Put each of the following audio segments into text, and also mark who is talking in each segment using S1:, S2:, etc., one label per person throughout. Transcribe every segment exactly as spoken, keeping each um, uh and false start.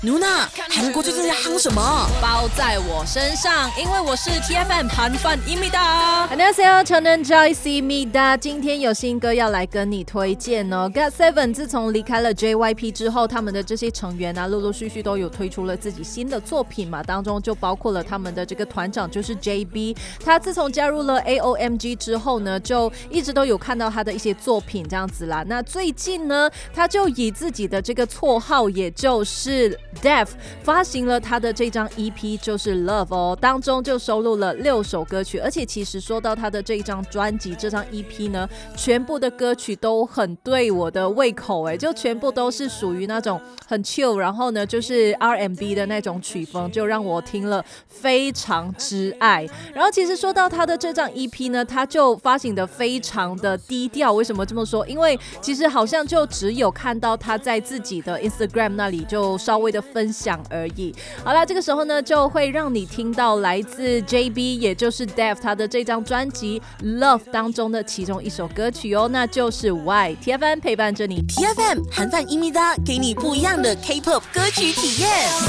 S1: 努娜，韩国最近在夯什么？
S2: 包在我身上，因为我是 T F M 韩范伊米达。
S3: 안녕하세요，저는 Joyce 입니다。今天有新歌要来跟你推荐哦。got seven 自从离开了 J Y P 之后，他们的这些成员啊，陆陆续续都有推出了自己新的作品嘛，当中就包括了他们的这个团长就是 J B， 他自从加入了 A O M G 之后呢，就一直都有看到他的一些作品这样子啦。那最近呢，他就以自己的这个绰号，也就是 Def 发行了他的这张 E P 就是 Love 哦，当中就收录了六首歌曲，而且其实说到他的这一张专辑，这张 E P 呢，全部的歌曲都很对我的胃口哎，就全部都是属于那种很 chill， 然后呢就是 R and B 的那种曲风，就让我听了非常之爱。然后其实说到他的这张 E P 呢，他就发行的非常的低调，为什么这么说？因为其实好像就只有看到他在自己的 Instagram 那里就稍微的分享而已。好啦，这个时候呢就会让你听到来自 J B 也就是 Def 他的这张专辑 Love 当中的其中一首歌曲哦，那就是 Why。 T F M 陪伴着你，
S1: T F M 韩范伊米达给你不一样的 K-pop 歌曲体验。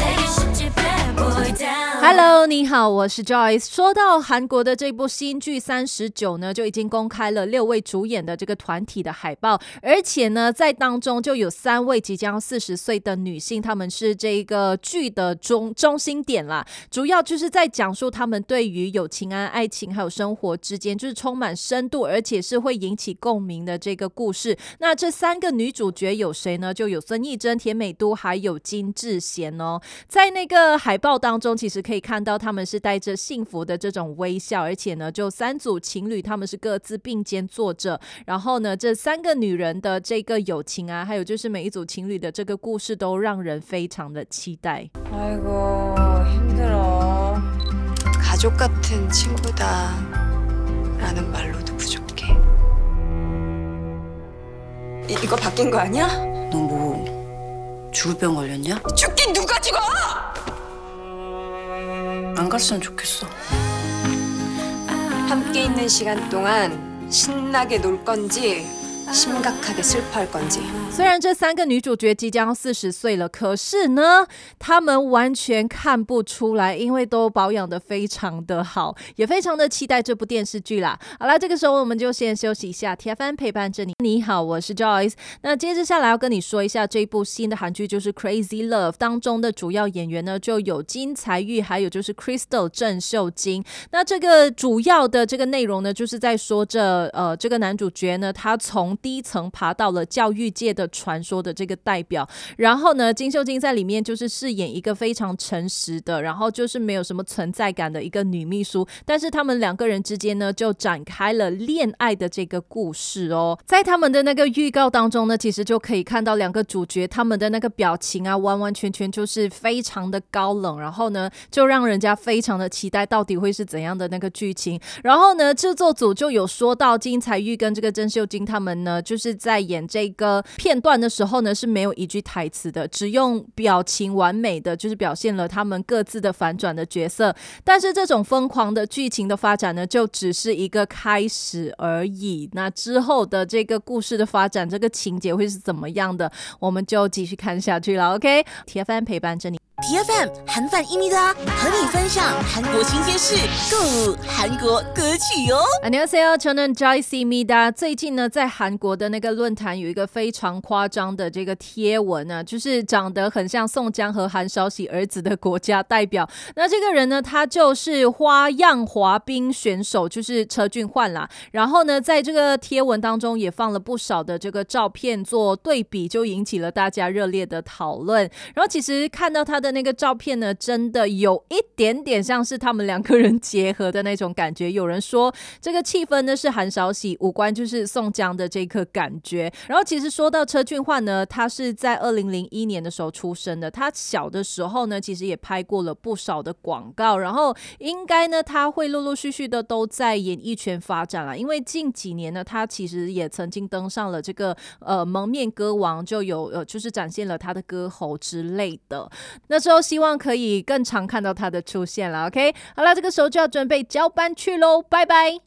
S3: Hello， 你好，我是 Joyce。 说到韩国的这部新剧三十九呢，就已经公开了六位主演的这个团体的海报，而且呢在当中就有三位即将四十岁的女性，她们是这个剧的中中心点啦，主要就是在讲述她们对于友情啊、爱情还有生活之间就是充满深度，而且是会引起共鸣的这个故事。那这三个女主角有谁呢？就有孙艺珍、田美都还有金智贤哦。在那个海报当中其实可以看到他们是带着幸福的这种微笑，而且呢就三组情侣他们是各自并肩坐着，然后呢这三个女人的这个友情啊，还有就是每一组情侣的这个故事都让人非常的期待。
S4: 아이고 힘들어.
S5: 가족 같은 친구다 라는 말로도 부족해. 이, 이거 바뀐 거 아니야?
S6: 너 뭐 죽을 병 걸렸냐?
S5: 죽긴 누가 죽어!
S6: 안 갔으면 좋겠어.
S5: 함께 있는 시간 동안 신나게 놀 건지 심각하게 슬퍼할 건지.
S3: 虽然这三个女主角即将四十岁了，可是呢她们完全看不出来，因为都保养得非常的好，也非常的期待这部电视剧啦。好啦，这个时候我们就先休息一下， T F M 陪伴着你。你好，我是 Joyce。 那接着下来要跟你说一下这部新的韩剧，就是 Crazy Love， 当中的主要演员呢就有金才玉，还有就是 Crystal 郑秀晶。那这个主要的这个内容呢，就是在说着呃这个男主角呢，他从低层爬到了教育界的传说的这个代表，然后呢金秀晶在里面就是饰演一个非常诚实的，然后就是没有什么存在感的一个女秘书，但是他们两个人之间呢就展开了恋爱的这个故事哦。在他们的那个预告当中呢，其实就可以看到两个主角他们的那个表情啊，完完全全就是非常的高冷，然后呢就让人家非常的期待到底会是怎样的那个剧情。然后呢制作组就有说到金才玉跟这个郑秀晶他们呢就是在演这个片段的时候呢是没有一句台词的，只用表情完美的就是表现了他们各自的反转的角色。但是这种疯狂的剧情的发展呢就只是一个开始而已，那之后的这个故事的发展，这个情节会是怎么样的，我们就继续看下去了。 OK， T F M 陪伴着你，
S1: T F M 韩范伊米达和你分享韩国新鲜事，购韩国歌曲哟。
S3: 안녕하세요， 저는 Joyce 입니다。 最近呢，在韩国的那个论坛有一个非常夸张的这个贴文啊，就是长得很像宋江和韩韶禧儿子的国家代表。那这个人呢，他就是花样滑冰选手，就是车俊焕啦。然后呢，在这个贴文当中也放了不少的这个照片做对比，就引起了大家热烈的讨论。然后其实看到他的那个照片呢，真的有一点点像是他们两个人结合的那种感觉。有人说这个气氛呢是韩韶禧，五官就是宋江的这个感觉。然后其实说到车俊焕呢，他是在二零零一年的时候出生的，他小的时候呢其实也拍过了不少的广告，然后应该呢他会陆陆续续的都在演艺圈发展了，因为近几年呢他其实也曾经登上了这个呃蒙面歌王，就有呃就是展现了他的歌喉之类的。那之后希望可以更常看到他的出现了。 OK， 好了，这个时候就要准备交班去咯，拜拜。